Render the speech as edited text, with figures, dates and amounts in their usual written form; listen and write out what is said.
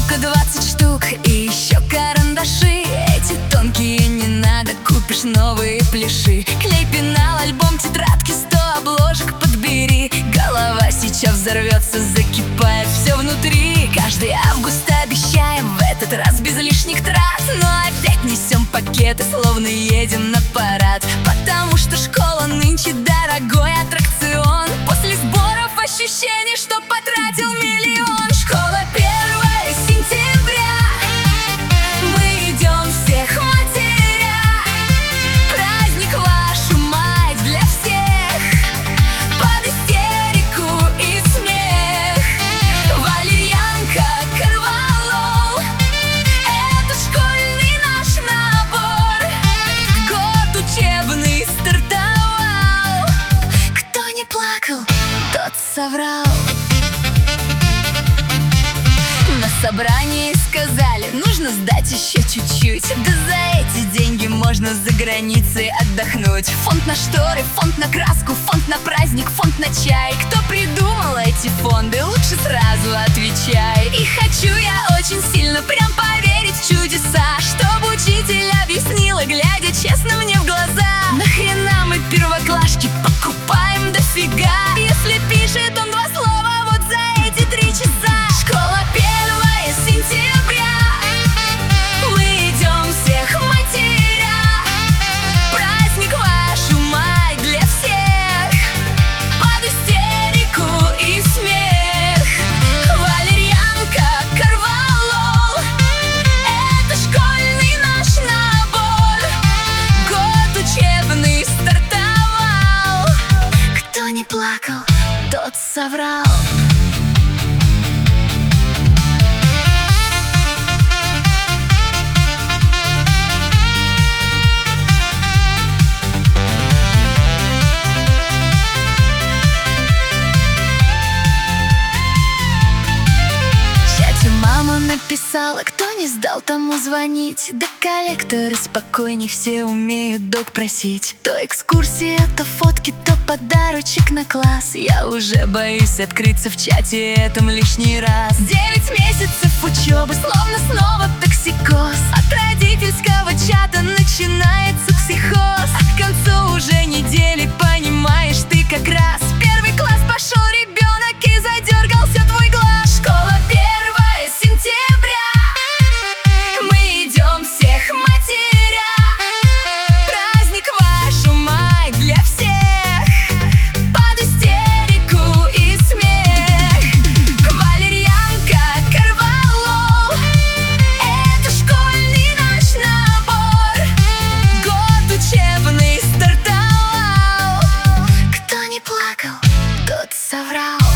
Упаковка 20 штук и еще карандаши. Эти тонкие не надо, купишь новые пляши. Клей, пенал, альбом, тетрадки, 100 обложек подбери. Голова сейчас взорвется, закипает все внутри. Каждый август обещаем в этот раз без лишних трат, но опять несем пакеты, словно едем на парад. Потому что школа нынче дорогой аттракцион. После сборов ощущение, что потратил миллион. Школа 1 сентября, мы идем всех матеря. Праздник, вашу мать, для всех, под истерику и смех. Валерьянка, корвалол — это школьный наш набор. Год учебный стартовал. Кто не плакал, тот соврал. На собрании сказали, нужно сдать еще чуть-чуть. Да за эти деньги можно за границей отдохнуть. Фонд на шторы, фонд на краску, фонд на праздник, фонд на чай. Кто придумал эти фонды, лучше сразу отвечай. И хочу я очень сильно прям поверить в чудеса, чтобы учитель объяснила, глядя честно мне в глаза. Нахрена мы первоклашки покупаем дофига, если пишет он 2 слова вот за эти 3 часа. Школа 1 сентября, мы идем всех матеря. Праздник, вашу мать, для всех, под истерику и смех. Валерьянка, корвалол — это школьный наш набор. Год учебный стартовал. Кто не плакал, тот соврал. Мама написала, кто не сдал, тому звонить. Да коллекторы спокойней, все умеют долг просить. То экскурсия, то фотки, то подарочек на класс. Я уже боюсь открыться в чате этом лишний раз. 9 месяцев учебы, словно снова токсикоз. От родительского чата начинается психоз. А к концу уже недели понимаешь ты как раз. 1 класс пошел ребенок и задергался твой глаз. Школа 1 сентября, мы идем всех матеря. Праздник, вашу мать, для всех, под истерику и смех. Валерьянка, корвалол — это школьный наш набор. Год учебный стартовал. Кто не плакал, тот соврал.